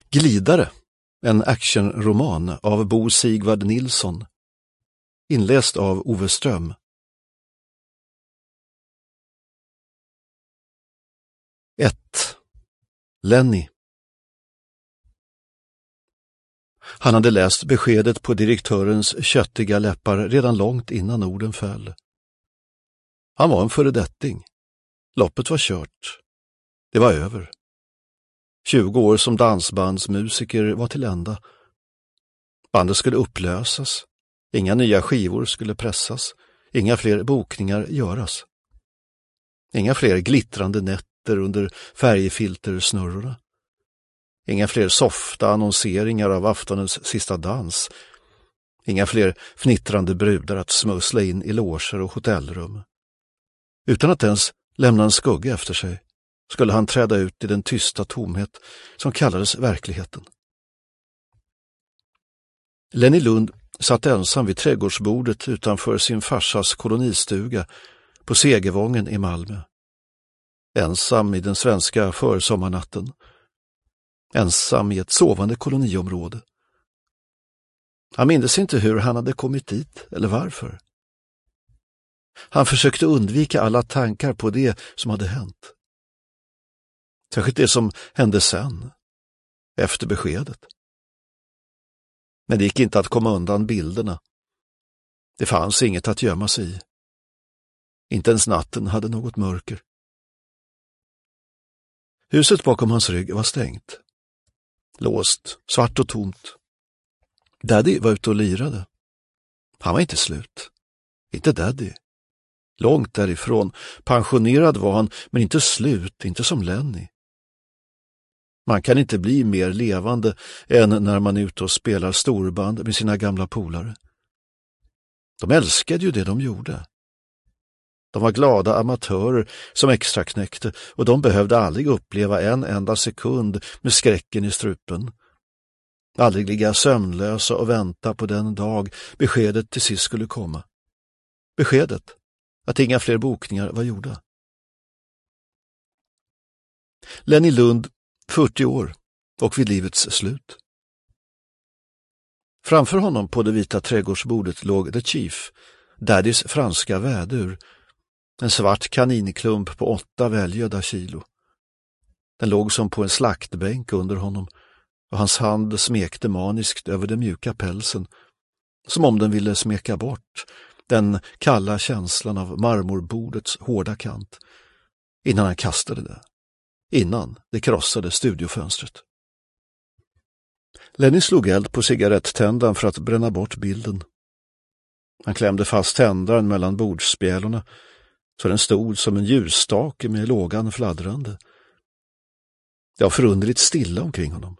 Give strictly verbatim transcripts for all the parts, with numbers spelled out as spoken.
Glidare, en actionroman av Bo Sigvard Nilsson. Inläst av Ove Ström. ett. Lenny. Han hade läst beskedet på direktörens köttiga läppar redan långt innan orden föll. Han var en föredetting. Loppet var kört. Det var över. tjugo år som dansbandsmusiker var till ända. Bandet skulle upplösas. Inga nya skivor skulle pressas. Inga fler bokningar göras. Inga fler glittrande nätter under färgfiltersnurrorna. Inga fler softa annonseringar av aftonens sista dans. Inga fler fnittrande brudar att smussla in i loger och hotellrum. Utan att ens lämna en skugga efter sig skulle han träda ut i den tysta tomhet som kallades verkligheten. Lenny Lund satt ensam vid trädgårdsbordet utanför sin farsas kolonistuga på Segervången i Malmö. Ensam i den svenska försommarnatten. Ensam i ett sovande koloniområde. Han mindes inte hur han hade kommit dit eller varför. Han försökte undvika alla tankar på det som hade hänt. Särskilt det som hände sen, efter beskedet. Men det gick inte att komma undan bilderna. Det fanns inget att gömma sig i. Inte ens natten hade något mörker. Huset bakom hans rygg var stängt. Låst, svart och tomt. Daddy var ute och lirade. Han var inte slut. Inte Daddy. Långt därifrån. Pensionerad var han, men inte slut, inte som Lenny. Man kan inte bli mer levande än när man är ute och spelar storband med sina gamla polare. De älskade ju det de gjorde. De var glada amatörer som extra knäckte och de behövde aldrig uppleva en enda sekund med skräcken i strupen. Aldrig ligga sömnlösa och vänta på den dag beskedet till sist skulle komma. Beskedet att inga fler bokningar var gjorda. Lenny Lund, fyrtio år och vid livets slut. Framför honom på det vita trädgårdsbordet låg The Chief, Daddys franska vädur, en svart kaninklump på åtta välgödda kilo. Den låg som på en slaktbänk under honom och hans hand smekte maniskt över den mjuka pälsen, som om den ville smeka bort den kalla känslan av marmorbordets hårda kant, innan han kastade det, innan det krossade studiofönstret. Lenny slog eld på cigarettändan för att bränna bort bilden. Han klämde fast tändaren mellan bordsspjälorna så den stod som en ljusstake med lågan fladdrande. Det var förunderligt stilla omkring honom.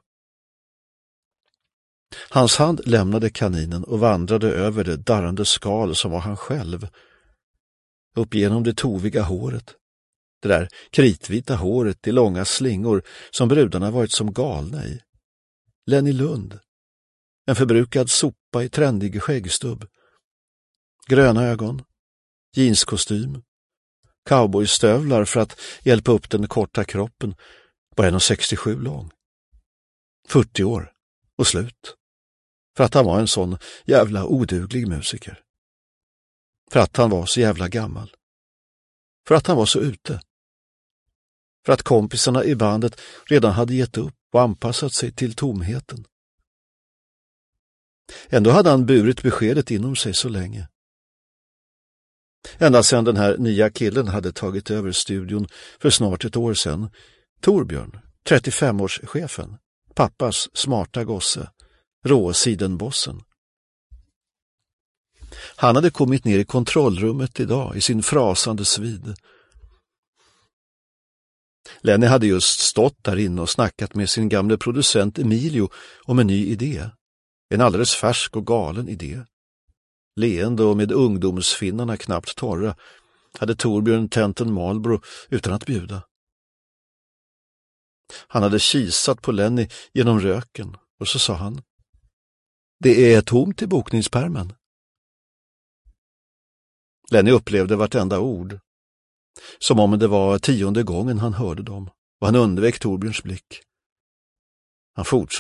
Hans hand lämnade kaninen och vandrade över det darrande skal som var han själv. Upp genom det toviga håret. Det där kritvita håret i långa slingor som brudarna varit som galna i. Lenny Lund. En förbrukad sopa i trendig skäggstubb. Gröna ögon. Jeanskostym. Cowboystövlar för att hjälpa upp den korta kroppen. Bara en komma sextiosju lång. fyrtio år. Och slut. För att han var en sån jävla oduglig musiker. För att han var så jävla gammal. För att han var så ute. För att kompisarna i bandet redan hade gett upp och anpassat sig till tomheten. Ändå hade han burit beskedet inom sig så länge. Ända sedan den här nya killen hade tagit över studion för snart ett år sedan. Torbjörn, trettiofemårschefen, pappas smarta gosse, råsidenbossen. Han hade kommit ner i kontrollrummet idag i sin frasande svid. Lenny hade just stått där inne och snackat med sin gamle producent Emilio om en ny idé. En alldeles färsk och galen idé. Leende och med ungdomsfinnarna knappt torra hade Torbjörn tänt en Marlboro utan att bjuda. Han hade kisat på Lenny genom röken och så sa han: "Det är tomt i bokningspärmen." Lenny upplevde vartenda ord, som om det var tionde gången han hörde dem, och han undvek Torbjörns blick. Han fortsatte